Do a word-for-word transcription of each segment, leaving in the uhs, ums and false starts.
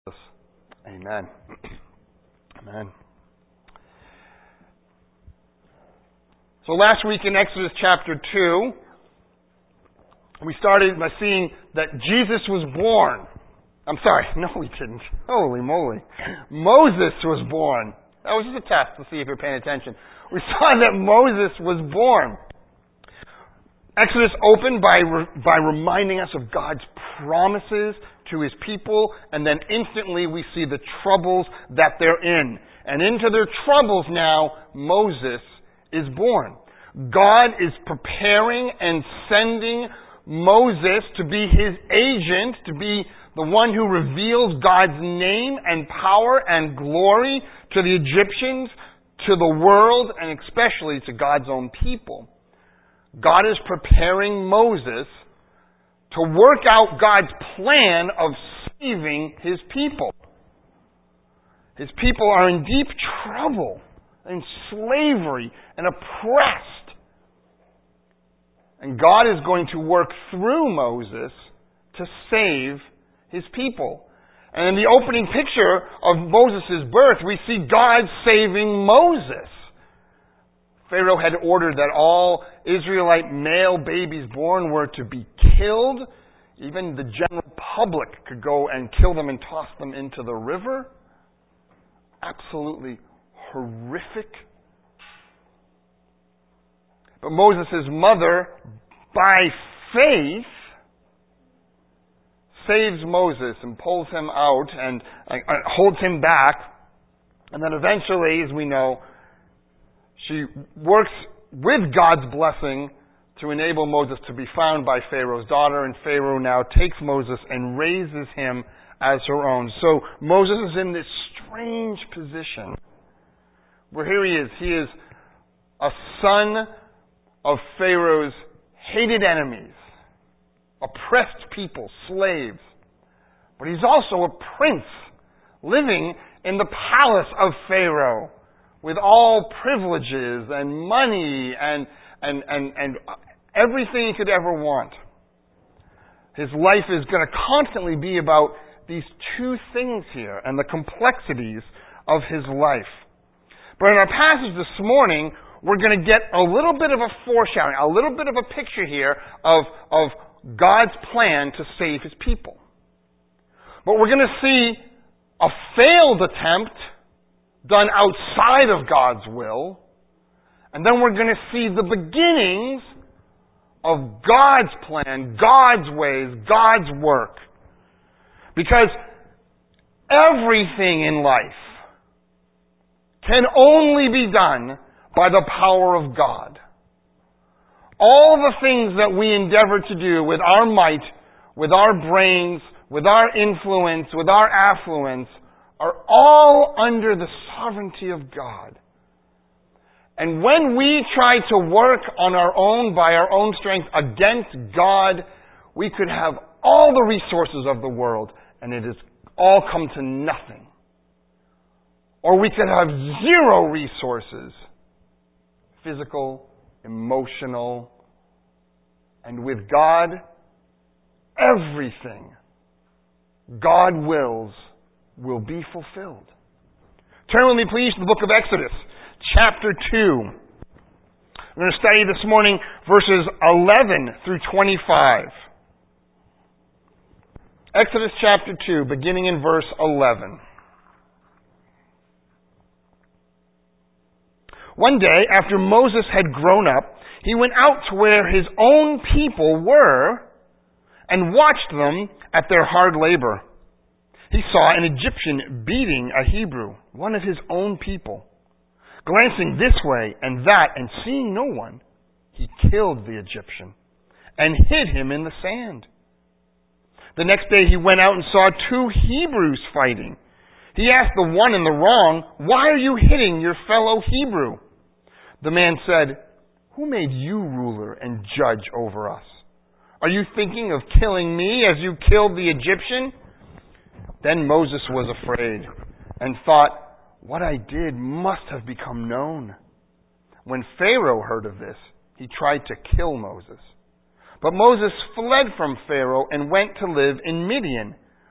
Amen. Amen. So last week in Exodus chapter two, we started by seeing that Jesus was born. I'm sorry, no we didn't. Holy moly. Moses was born. That was just a test to see if you're paying attention. We saw that Moses was born. Exodus opened by by reminding us of God's promises to His people, and then instantly we see the troubles that they're in. And into their troubles now, Moses is born. God is preparing and sending Moses to be His agent, to be the one who reveals God's name and power and glory to the Egyptians, to the world, and especially to God's own people. God is preparing Moses to work out God's plan of saving His people. His people are in deep trouble, in slavery, and oppressed. And God is going to work through Moses to save His people. And in the opening picture of Moses' birth, we see God saving Moses. Pharaoh had ordered that all Israelite male babies born were to be killed. Even the general public could go and kill them and toss them into the river. Absolutely horrific. But Moses' mother, by faith, saves Moses and pulls him out and uh, holds him back. And then eventually, as we know, she works with God's blessing to enable Moses to be found by Pharaoh's daughter, and Pharaoh now takes Moses and raises him as her own. So Moses is in this strange position where here he is. He is a son of Pharaoh's hated enemies, oppressed people, slaves. But he's also a prince living in the palace of Pharaoh, with all privileges and money and, and, and, and everything he could ever want. His life is going to constantly be about these two things here and the complexities of his life. But in our passage this morning, we're going to get a little bit of a foreshadowing, a little bit of a picture here of, of God's plan to save His people. But we're going to see a failed attempt done outside of God's will. And then we're going to see the beginnings of God's plan, God's ways, God's work. Because everything in life can only be done by the power of God. All the things that we endeavor to do with our might, with our brains, with our influence, with our affluence, are all under the sovereignty of God. And when we try to work on our own, by our own strength, against God, we could have all the resources of the world, and it has all come to nothing. Or we could have zero resources, physical, emotional, and with God, everything God wills will be fulfilled. Turn with me, please, to the book of Exodus, chapter two. We're going to study this morning verses eleven through twenty-five. Exodus chapter two, beginning in verse eleven. One day, after Moses had grown up, he went out to where his own people were and watched them at their hard labor. He saw an Egyptian beating a Hebrew, one of his own people. Glancing this way and that and seeing no one, he killed the Egyptian and hid him in the sand. The next day he went out and saw two Hebrews fighting. He asked the one in the wrong, "Why are you hitting your fellow Hebrew?" The man said, "Who made you ruler and judge over us? Are you thinking of killing me as you killed the Egyptian?" Then Moses was afraid and thought, "What I did must have become known." When Pharaoh heard of this, he tried to kill Moses. But Moses fled from Pharaoh and went to live in Midian,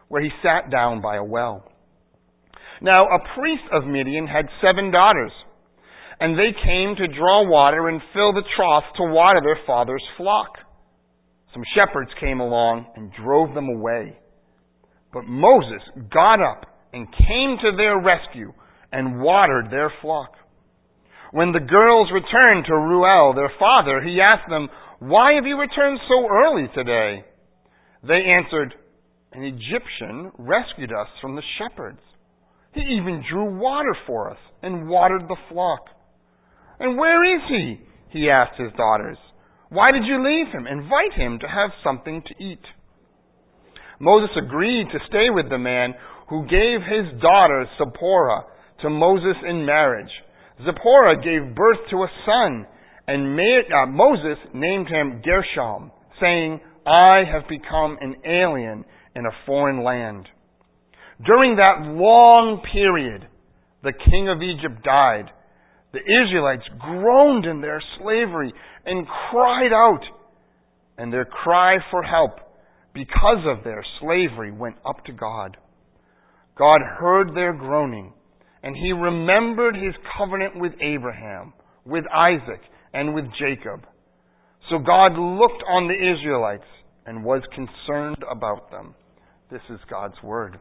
where he sat down by a well. Now a priest of Midian had seven daughters, and they came to draw water and fill the troughs to water their father's flock. Some shepherds came along and drove them away. But Moses got up and came to their rescue and watered their flock. When the girls returned to Reuel, their father, he asked them, "Why have you returned so early today?" They answered, "An Egyptian rescued us from the shepherds. He even drew water for us and watered the flock." "And where is he?" he asked his daughters. "Why did you leave him? Invite him to have something to eat." Moses agreed to stay with the man who gave his daughter Zipporah to Moses in marriage. Zipporah gave birth to a son, and Moses named him Gershom, saying, "I have become an alien in a foreign land." During that long period, the king of Egypt died. The Israelites groaned in their slavery and cried out, and their cry for help because of their slavery went up to God. God heard their groaning, and he remembered his covenant with Abraham, with Isaac, and with Jacob. So God looked on the Israelites and was concerned about them. This is God's word.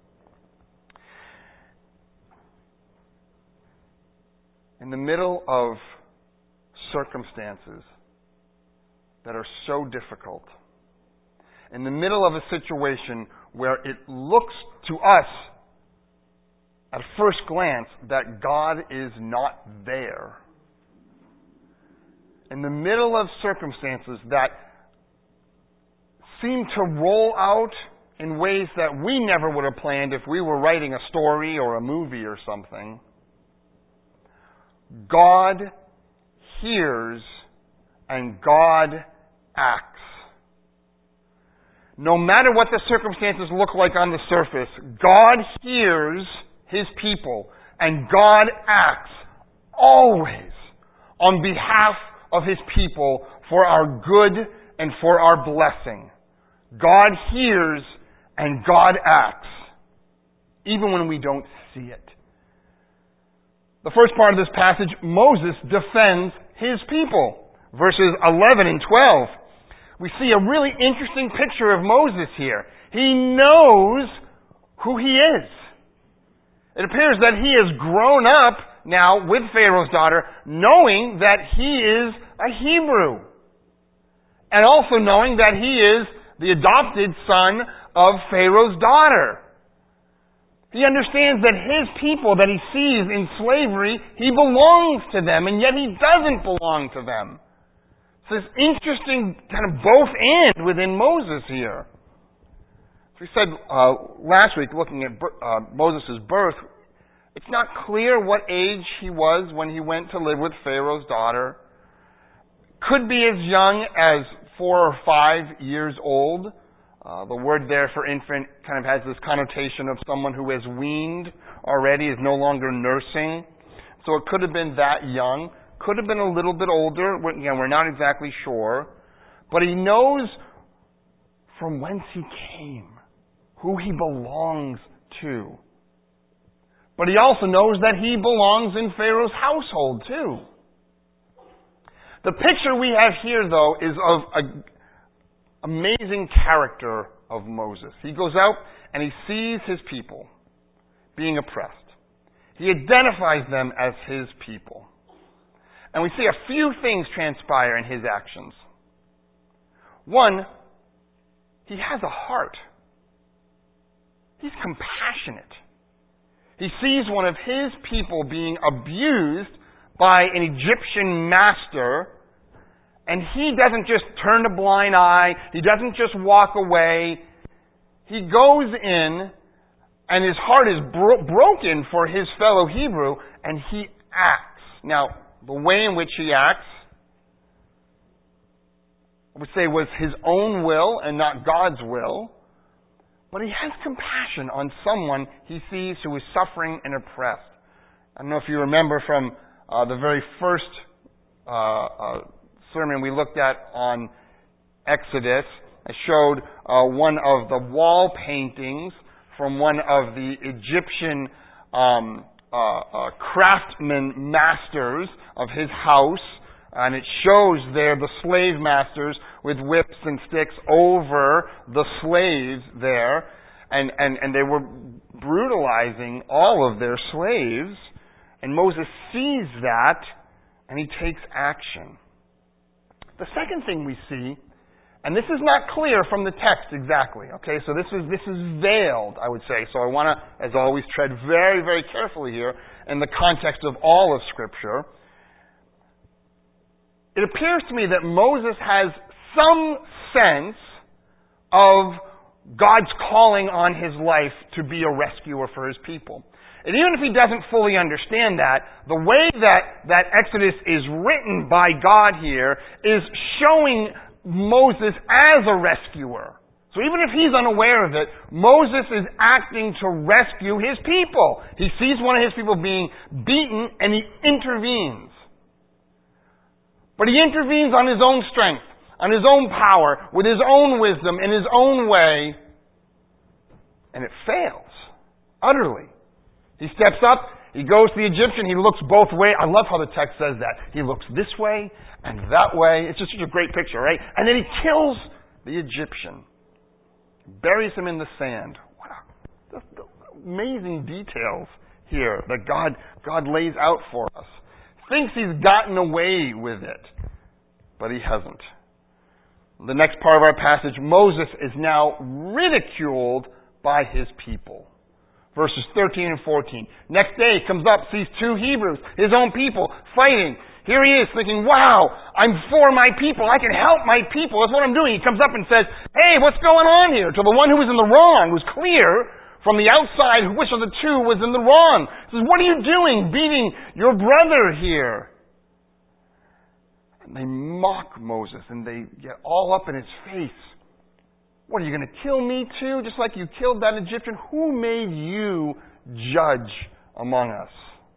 In the middle of circumstances that are so difficult, in the middle of a situation where it looks to us at first glance that God is not there, in the middle of circumstances that seem to roll out in ways that we never would have planned if we were writing a story or a movie or something, God hears and God acts. No matter what the circumstances look like on the surface, God hears his people and God acts always on behalf of his people for our good and for our blessing. God hears and God acts, even when we don't see it. The first part of this passage, Moses defends his people. Verses eleven and twelve. We see a really interesting picture of Moses here. He knows who he is. It appears that he has grown up now with Pharaoh's daughter, knowing that he is a Hebrew. And also knowing that he is the adopted son of Pharaoh's daughter. He understands that his people that he sees in slavery, he belongs to them, and yet he doesn't belong to them. It's this interesting kind of both and within Moses here. As we said uh, last week, looking at uh, Moses' birth, it's not clear what age he was when he went to live with Pharaoh's daughter. Could be as young as four or five years old. Uh, the word there for infant kind of has this connotation of someone who is weaned already, is no longer nursing. So it could have been that young. Could have been a little bit older. We're, again, we're not exactly sure. But he knows from whence he came, who he belongs to. But he also knows that he belongs in Pharaoh's household too. The picture we have here, though, is of a amazing character of Moses. He goes out and he sees his people being oppressed. He identifies them as his people. And we see a few things transpire in his actions. One, he has a heart. He's compassionate. He sees one of his people being abused by an Egyptian master, and he doesn't just turn a blind eye. He doesn't just walk away. He goes in, and his heart is bro- broken for his fellow Hebrew, and he acts. Now, the way in which he acts, I would say, was his own will and not God's will. But he has compassion on someone he sees who is suffering and oppressed. I don't know if you remember from uh, the very first uh, uh, sermon we looked at on Exodus. I showed uh, one of the wall paintings from one of the Egyptian um, uh, uh, craftsman masters of his house. And it shows there the slave masters with whips and sticks over the slaves there. And, and, and they were brutalizing all of their slaves. And Moses sees that, and he takes action. The second thing we see, and this is not clear from the text exactly, okay? So this is, this is veiled, I would say. So I want to, as always, tread very, very carefully here in the context of all of Scripture. It appears to me that Moses has some sense of God's calling on his life to be a rescuer for his people. And even if he doesn't fully understand that, the way that, that Exodus is written by God here is showing Moses as a rescuer. So even if he's unaware of it, Moses is acting to rescue his people. He sees one of his people being beaten and he intervenes. But he intervenes on his own strength, on his own power, with his own wisdom, in his own way, and it fails utterly. He steps up, he goes to the Egyptian, he looks both ways. I love how the text says that. He looks this way and that way. It's just such a great picture, right? And then he kills the Egyptian, buries him in the sand. Wow. The, the amazing details here that God, God lays out for us. Thinks he's gotten away with it, but he hasn't. The next part of our passage, Moses is now ridiculed by his people. Verses thirteen and fourteen. Next day, he comes up, sees two Hebrews, his own people, fighting. Here he is thinking, wow, I'm for my people. I can help my people. That's what I'm doing. He comes up and says, hey, what's going on here? To the one who was in the wrong, who's clear from the outside, which of the two was in the wrong? He says, what are you doing, beating your brother here? And they mock Moses, and they get all up in his face. What, are you going to kill me too, just like you killed that Egyptian? Who made you judge among us?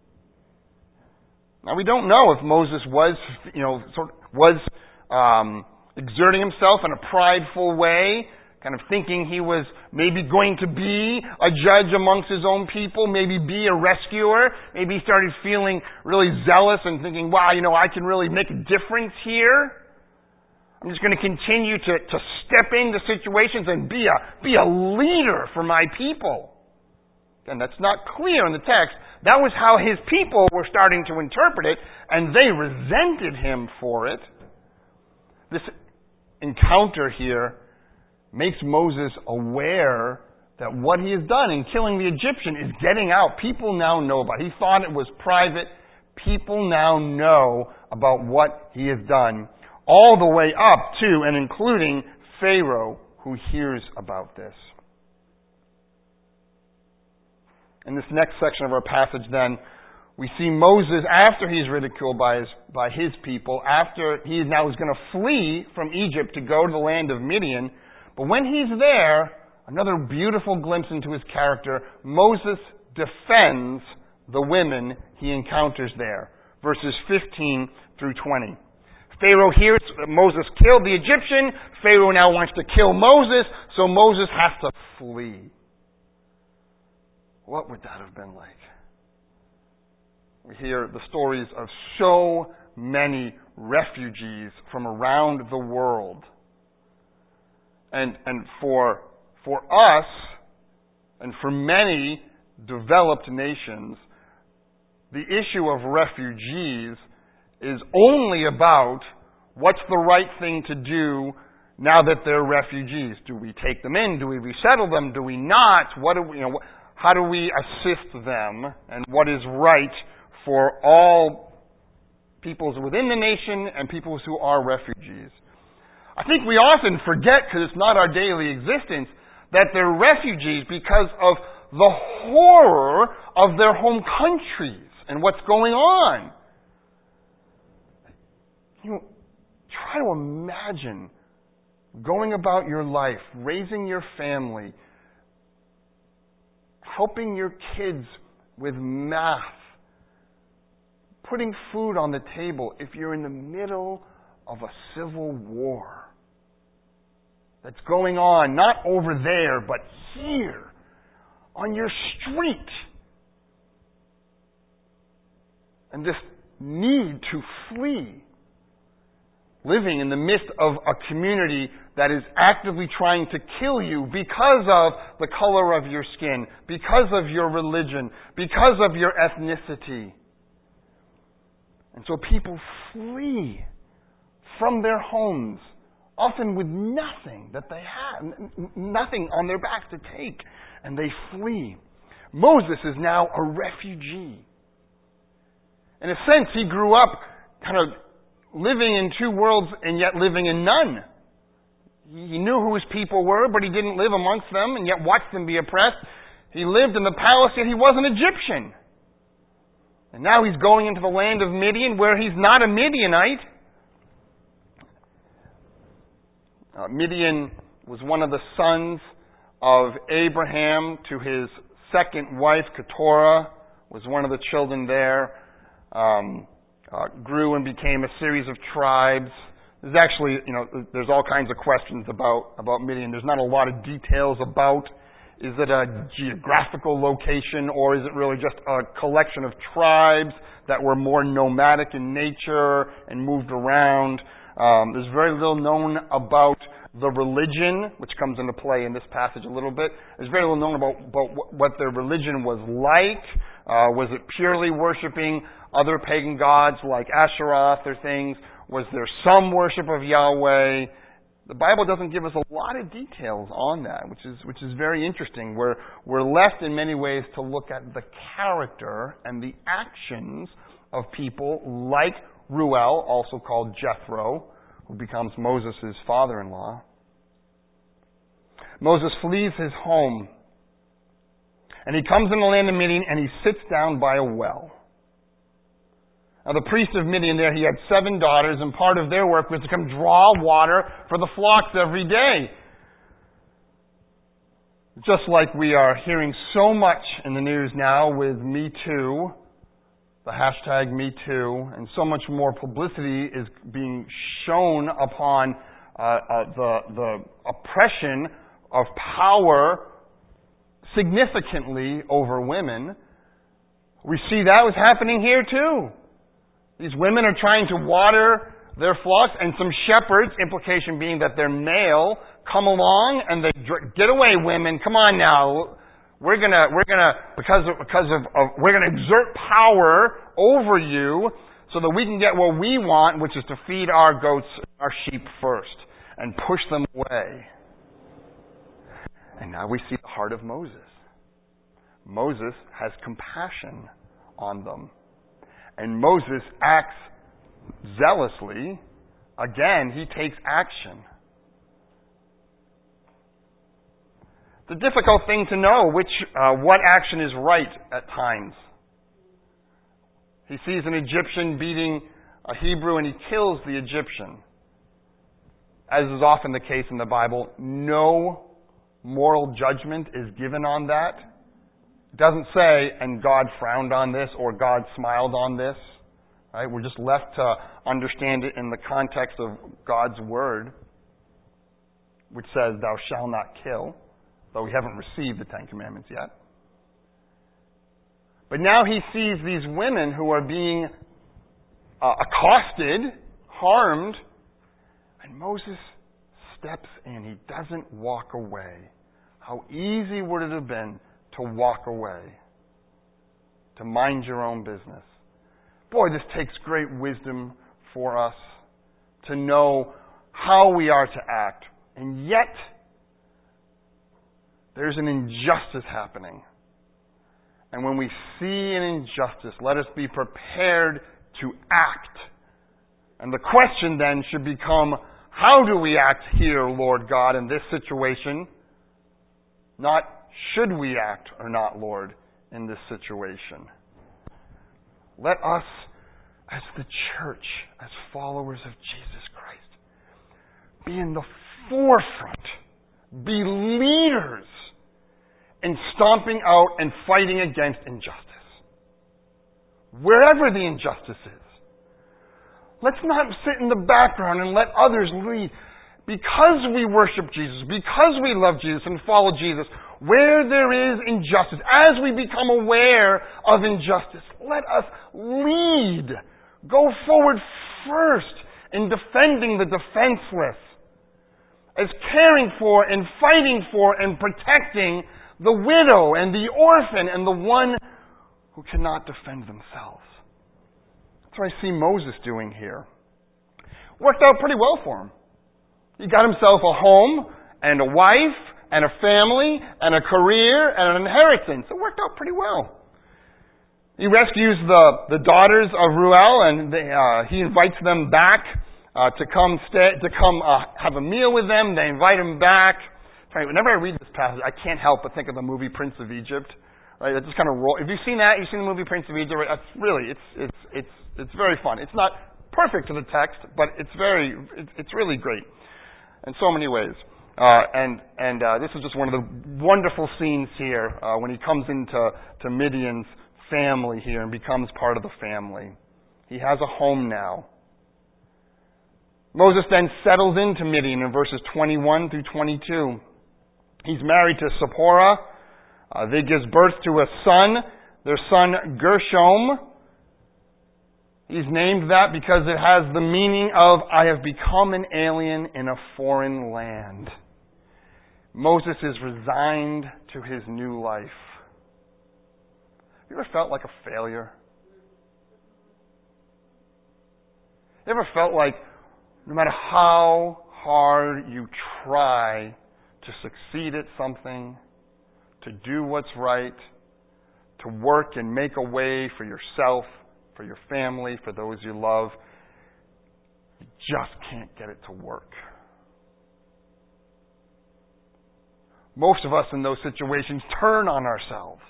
Now, we don't know if Moses was, you know, sort of was um, exerting himself in a prideful way, kind of thinking he was maybe going to be a judge amongst his own people, maybe be a rescuer. Maybe he started feeling really zealous and thinking, wow, you know, I can really make a difference here. I'm just going to continue to, to step into situations and be a, be a leader for my people. And that's not clear in the text. That was how his people were starting to interpret it, and they resented him for it. This encounter here makes Moses aware that what he has done in killing the Egyptian is getting out. People now know about it. He thought it was private. People now know about what he has done, all the way up to and including Pharaoh, who hears about this. In this next section of our passage, then, we see Moses, after he's ridiculed by his, by his people, after he now is going to flee from Egypt to go to the land of Midian. But when he's there, another beautiful glimpse into his character, Moses defends the women he encounters there. Verses fifteen through twenty. Pharaoh hears that Moses killed the Egyptian. Pharaoh now wants to kill Moses, so Moses has to flee. What would that have been like? We hear the stories of so many refugees from around the world. And, and for, for us, and for many developed nations, the issue of refugees is only about what's the right thing to do now that they're refugees. Do we take them in? Do we resettle them? Do we not? What do we, you know, how do we assist them? And what is right for all peoples within the nation and peoples who are refugees? I think we often forget, because it's not our daily existence, that they're refugees because of the horror of their home countries and what's going on. You know, try to imagine going about your life, raising your family, helping your kids with math, putting food on the table if you're in the middle of a civil war that's going on, not over there, but here. on your street. And this need to flee. Living in the midst of a community that is actively trying to kill you because of the color of your skin, because of your religion, because of your ethnicity. And so people flee from their homes, often with nothing that they have, nothing on their backs to take, and they flee. Moses is now a refugee. In a sense, he grew up kind of living in two worlds and yet living in none. He knew who his people were, but he didn't live amongst them and yet watched them be oppressed. He lived in the palace, yet he was an Egyptian. And now he's going into the land of Midian, where he's not a Midianite. Uh, Midian was one of the sons of Abraham to his second wife, Keturah, was one of the children there. Um, uh, grew and became a series of tribes. There's actually, you know, there's all kinds of questions about, about Midian. There's not a lot of details about, is it a geographical location or is it really just a collection of tribes that were more nomadic in nature and moved around? Um, there's very little known about the religion, which comes into play in this passage a little bit. There's very little known about, about what their religion was like. Uh, was it purely worshiping other pagan gods like Asheroth or things? Was there some worship of Yahweh? The Bible doesn't give us a lot of details on that, which is which is very interesting. We're, we're left in many ways to look at the character and the actions of people like Reuel, also called Jethro, who becomes Moses' father-in-law. Moses flees his home, and he comes in the land of Midian, and he sits down by a well. Now, the priest of Midian there, he had seven daughters, and part of their work was to come draw water for the flocks every day. Just like we are hearing so much in the news now with Me Too, the hashtag Me Too, and so much more publicity is being shown upon uh, uh, the, the oppression of power significantly over women. We see that was happening here too. These women are trying to water their flocks, and some shepherds, implication being that they're male, come along and they get away, women. Come on now, we're gonna, we're gonna, because of, because of, of we're gonna exert power over you, so that we can get what we want, which is to feed our goats, our sheep first, and push them away. And now we see the heart of Moses. Moses has compassion on them. And Moses acts zealously. Again, he takes action. It's a difficult thing to know which, uh, what action is right at times. He sees an Egyptian beating a Hebrew and he kills the Egyptian. As is often the case in the Bible, no moral judgment is given on that. It doesn't say, and God frowned on this, or God smiled on this. Right? We're just left to understand it in the context of God's Word, which says, thou shalt not kill, though we haven't received the Ten Commandments yet. But now he sees these women who are being uh, accosted, harmed, and Moses steps in. He doesn't walk away. How easy would it have been to walk away, to mind your own business? Boy, this takes great wisdom for us to know how we are to act. And yet, there's an injustice happening. And when we see an injustice, let us be prepared to act. And the question then should become, how do we act here, Lord God, in this situation? Not, should we act or not, Lord, in this situation? Let us, as the church, as followers of Jesus Christ, be in the forefront, be leaders in stomping out and fighting against injustice. Wherever the injustice is. Let's not sit in the background and let others lead. because we worship Jesus, because we love Jesus and follow Jesus, where there is injustice, as we become aware of injustice, let us lead. Go forward first in defending the defenseless, as caring for and fighting for and protecting the widow and the orphan and the one who cannot defend themselves. That's what I see Moses doing here. Worked out pretty well for him. He got himself a home and a wife and a family and a career and an inheritance. It worked out pretty well. He rescues the, the daughters of Ruel, and they, uh, he invites them back uh, to come stay, to come uh, have a meal with them. They invite him back. Right, whenever I read this passage, I can't help but think of the movie Prince of Egypt. Right, that just kind of roll. If you've seen that, you've seen the movie Prince of Egypt. Right, that's really, it's it's it's it's very fun. It's not perfect to the text, but it's very, it's, it's really great in so many ways. Uh, and and uh, this is just one of the wonderful scenes here uh, when he comes into to Midian's family here and becomes part of the family. He has a home now. Moses then settles into Midian in verses twenty-one through twenty-two. He's married to Zipporah. Uh, they gives birth to a son, their son Gershom. He's named that because it has the meaning of, I have become an alien in a foreign land. Moses is resigned to his new life. You ever felt like a failure? You ever felt like no matter how hard you try to succeed at something, to do what's right, to work and make a way for yourself, for your family, for those you love, you just can't get it to work? Most of us in those situations turn on ourselves.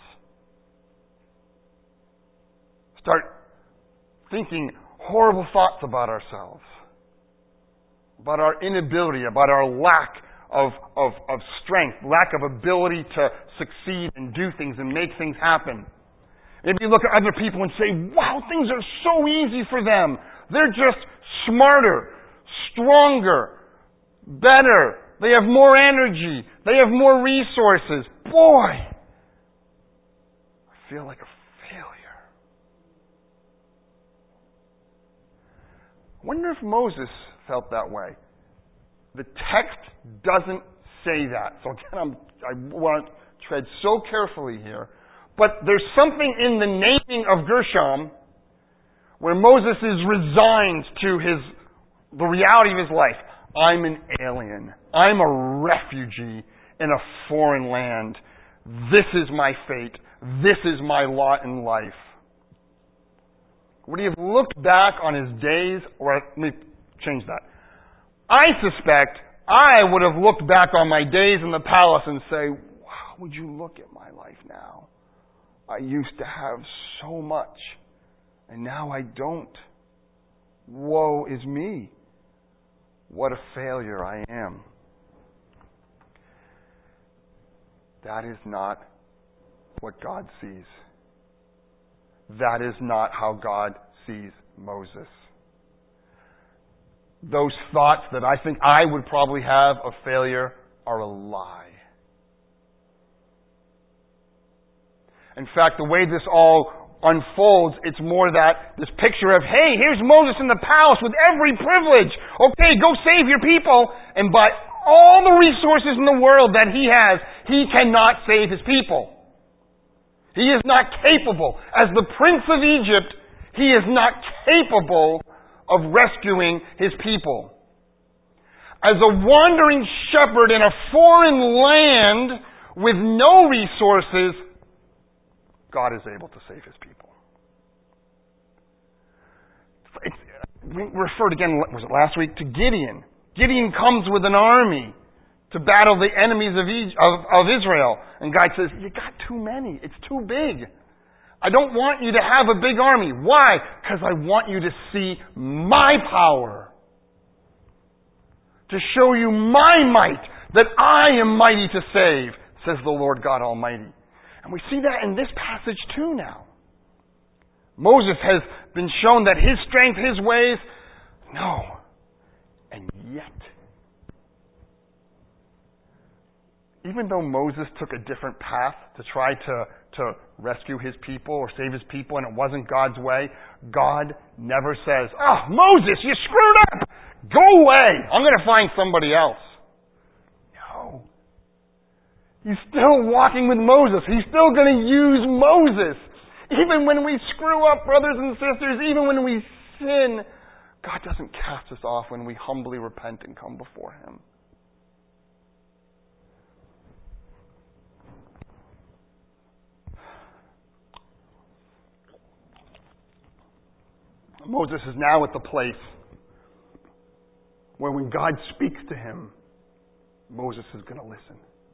Start thinking horrible thoughts about ourselves, about our inability, about our lack of, of, of strength, lack of ability to succeed and do things and make things happen. Maybe you look at other people and say, wow, things are so easy for them. They're just smarter, stronger, better. They have more energy. They have more resources. Boy, I feel like a failure. I wonder if Moses felt that way. The text doesn't say that. So again, I'm, I want to tread so carefully here. But there's something in the naming of Gershom where Moses is resigned to his the reality of his life. I'm an alien. I'm a refugee in a foreign land. This is my fate. This is my lot in life. Would he have looked back on his days, or let me change that. I suspect I would have looked back on my days in the palace and say, wow, would you look at my life now? I used to have so much, and now I don't. Woe is me. What a failure I am. That is not what God sees. That is not how God sees Moses. Those thoughts that I think I would probably have of failure are a lie. In fact, the way this all unfolds, it's more that this picture of, hey, here's Moses in the palace with every privilege. Okay, go save your people. And by all the resources in the world that he has, he cannot save his people. He is not capable. As the Prince of Egypt, he is not capable of rescuing his people. As a wandering shepherd in a foreign land with no resources, God is able to save his people. It's, we referred again, was it last week, to Gideon. Gideon comes with an army to battle the enemies of, of, of Israel. And God says, you got too many. It's too big. I don't want you to have a big army. Why? Because I want you to see my power. To show you my might, that I am mighty to save, says the Lord God Almighty. And we see that in this passage too now. Moses has been shown that his strength, his ways, no. And yet, even though Moses took a different path to try to, to rescue his people or save his people, and it wasn't God's way, God never says, "Oh, Moses, you screwed up! Go away! I'm going to find somebody else." No. He's still walking with Moses. He's still going to use Moses. Even when we screw up, brothers and sisters, even when we sin, God doesn't cast us off when we humbly repent and come before Him. Moses is now at the place where when God speaks to him, Moses is going to listen.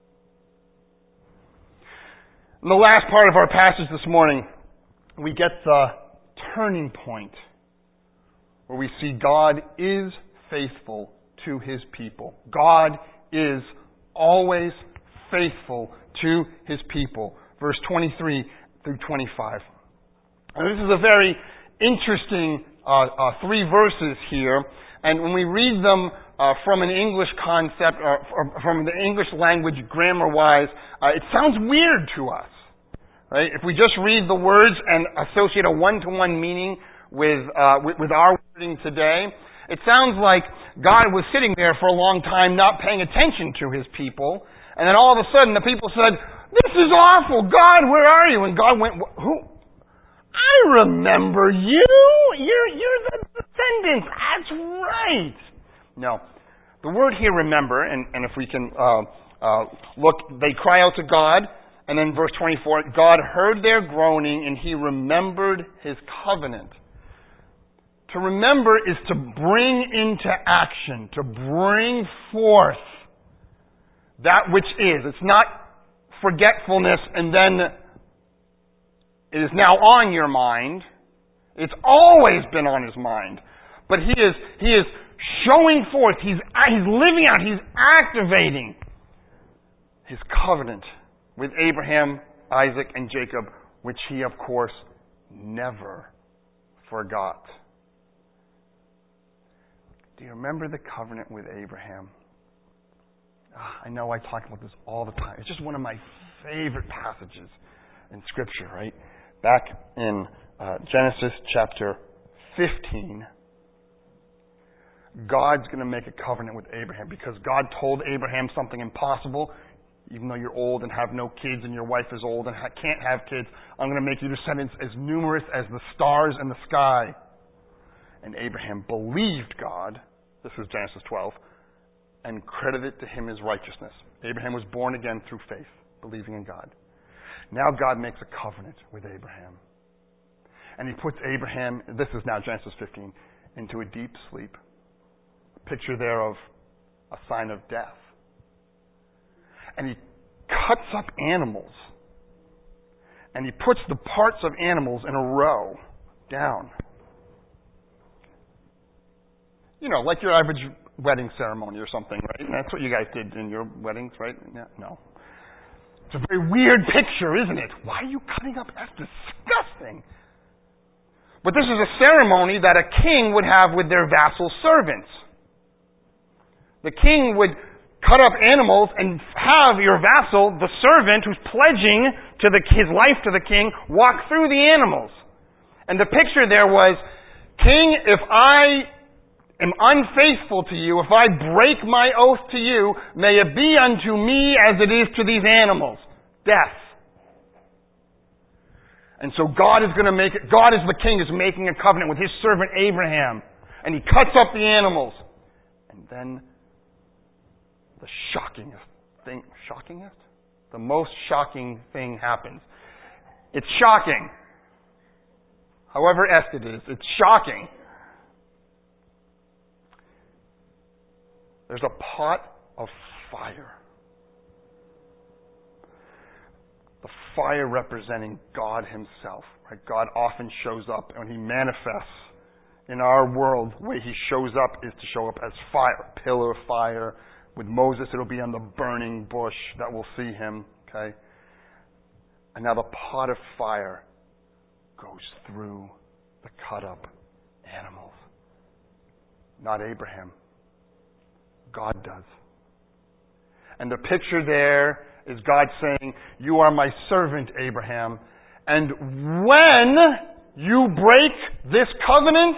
In the last part of our passage this morning, we get the turning point where we see God is faithful to His people. God is always faithful to His people. Verse twenty-three through twenty-five. And this is a very interesting uh, uh, three verses here. And when we read them uh, from an English concept, or from the English language grammar-wise, uh, it sounds weird to us. Right? If we just read the words and associate a one-to-one meaning with, uh, with, with our wording today, it sounds like God was sitting there for a long time not paying attention to His people. And then all of a sudden the people said, "This is awful. God, where are you?" And God went, "Who? I remember you. You're, you're the descendants. That's right." No. The word here, remember, and, and if we can uh, uh, look, they cry out to God. And then verse twenty-four, God heard their groaning and He remembered His covenant. To remember is to bring into action, to bring forth that which is. It's not forgetfulness and then it is now on your mind. It's always been on His mind. But He is, He is showing forth, He's, He's living out, He's activating His covenant with Abraham, Isaac, and Jacob, which He, of course, never forgot. Do you remember the covenant with Abraham? Ah, I know I talk about this all the time. It's just one of my favorite passages in Scripture, right? Back in uh, Genesis chapter fifteen, God's going to make a covenant with Abraham because God told Abraham something impossible. Even though you're old and have no kids and your wife is old and ha- can't have kids, I'm going to make your descendants as numerous as the stars in the sky. And Abraham believed God, this is Genesis twelve, and credited to him as righteousness. Abraham was born again through faith, believing in God. Now God makes a covenant with Abraham. And He puts Abraham, this is now Genesis fifteen, into a deep sleep. A picture there of a sign of death. And He cuts up animals. And He puts the parts of animals in a row down. You know, like your average wedding ceremony or something, right? And that's what you guys did in your weddings, right? No. It's a very weird picture, isn't it? Why are you cutting up? That's disgusting. But this is a ceremony that a king would have with their vassal servants. The king would cut up animals and have your vassal, the servant who's pledging to the, his life to the king, walk through the animals. And the picture there was, "King, if I am unfaithful to you, if I break my oath to you, may it be unto me as it is to these animals, death." And so God is going to make it, God as the king is making a covenant with His servant Abraham. And He cuts up the animals. And then the shockingest thing, shockingest? The most shocking thing happens. It's shocking. However est it is, it's shocking. There's a pot of fire. The fire representing God Himself. Right? God often shows up and He manifests in our world. The way He shows up is to show up as fire, a pillar of fire. With Moses, it'll be on the burning bush that we'll see Him. Okay? And now the pot of fire goes through the cut up animals. Not Abraham. God does. And the picture there is God saying, you are my servant, Abraham. And when you break this covenant,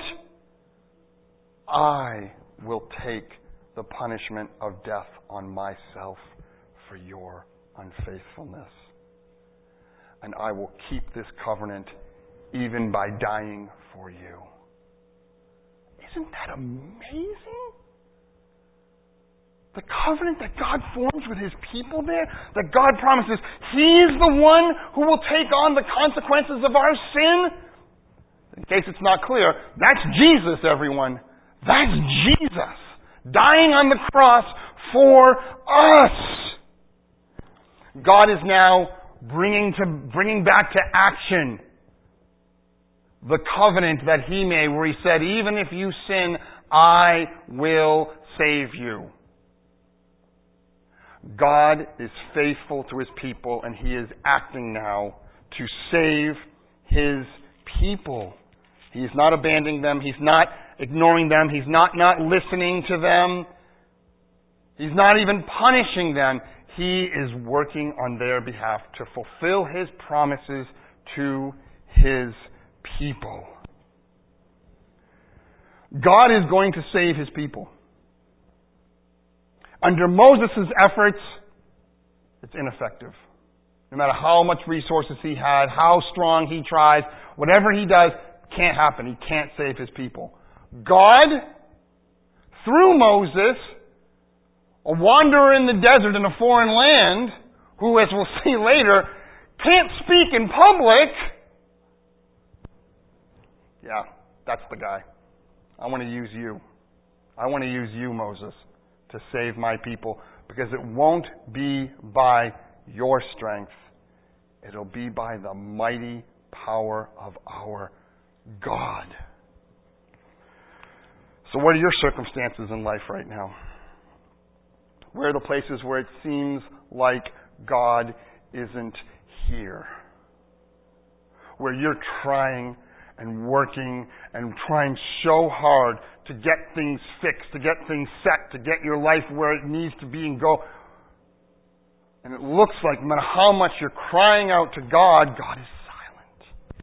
I will take the punishment of death on myself for your unfaithfulness. And I will keep this covenant even by dying for you. Isn't that amazing? The covenant that God forms with His people there, that God promises He's the one who will take on the consequences of our sin. In case it's not clear, that's Jesus, everyone. That's Jesus dying on the cross for us. God is now bringing to bringing back to action the covenant that He made, where He said, even if you sin, I will save you. God is faithful to His people, and He is acting now to save His people. He's not abandoning them. He's not ignoring them. He's not not listening to them. He's not even punishing them. He is working on their behalf to fulfill His promises to His people. God is going to save His people. Under Moses' efforts, it's ineffective. No matter how much resources he had, how strong he tries, whatever he does, can't happen. He can't save His people. God, through Moses, a wanderer in the desert in a foreign land, who, as we'll see later, can't speak in public. Yeah, that's the guy. I want to use you. I want to use you, Moses, to save my people, because it won't be by your strength. It'll be by the mighty power of our God. So what are your circumstances in life right now? Where are the places where it seems like God isn't here? Where you're trying and working and trying so hard to get things fixed, to get things set, to get your life where it needs to be and go. And it looks like no matter how much you're crying out to God, God is silent.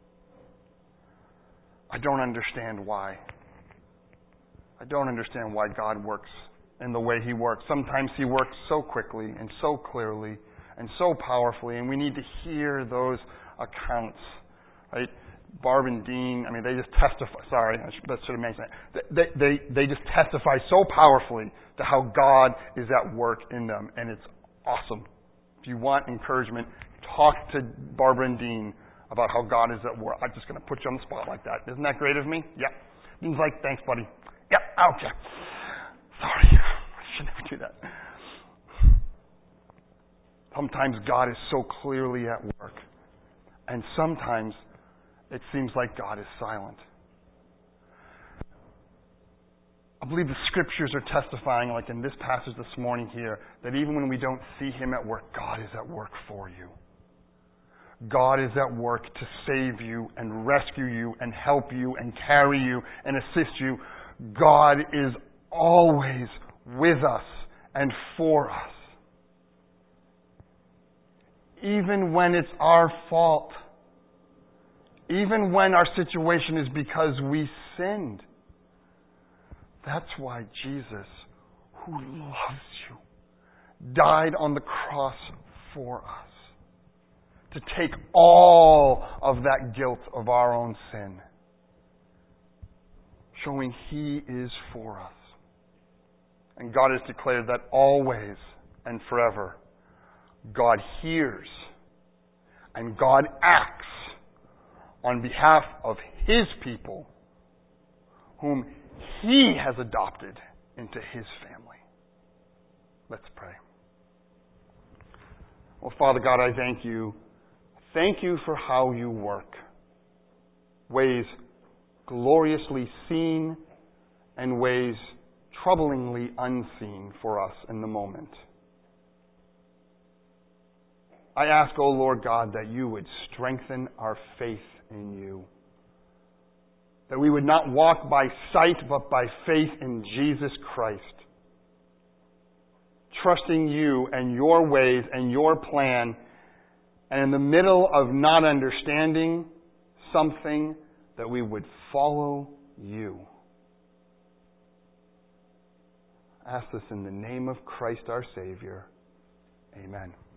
I don't understand why. I don't understand why God works in the way He works. Sometimes He works so quickly and so clearly and so powerfully, and we need to hear those accounts, right? Barb and Dean, I mean, they just testify, sorry, I should, that should have mentioned that. They, they, they just testify so powerfully to how God is at work in them, and it's awesome. If you want encouragement, talk to Barbara and Dean about how God is at work. I'm just going to put you on the spot like that. Isn't that great of me? Yeah. Dean's like, thanks, buddy. Yep, okay. Sorry, I should never do that. Sometimes God is so clearly at work, and sometimes it seems like God is silent. I believe the Scriptures are testifying, like in this passage this morning here, that even when we don't see Him at work, God is at work for you. God is at work to save you and rescue you and help you and carry you and assist you. God is always with us and for us. Even when it's our fault. Even when our situation is because we sinned. That's why Jesus, who loves you, died on the cross for us. To take all of that guilt of our own sin. Showing He is for us. And God has declared that always and forever, God hears and God acts on behalf of His people, whom He has adopted into His family. Let's pray. Well, Father God, I thank You. Thank You for how You work. Ways gloriously seen and ways troublingly unseen for us in the moment. I ask, O Lord God, that You would strengthen our faith in You. That we would not walk by sight, but by faith in Jesus Christ. trusting you and your ways and your plan, and in the middle of not understanding something, that we would follow you. I ask this in the name of Christ our Savior. Amen.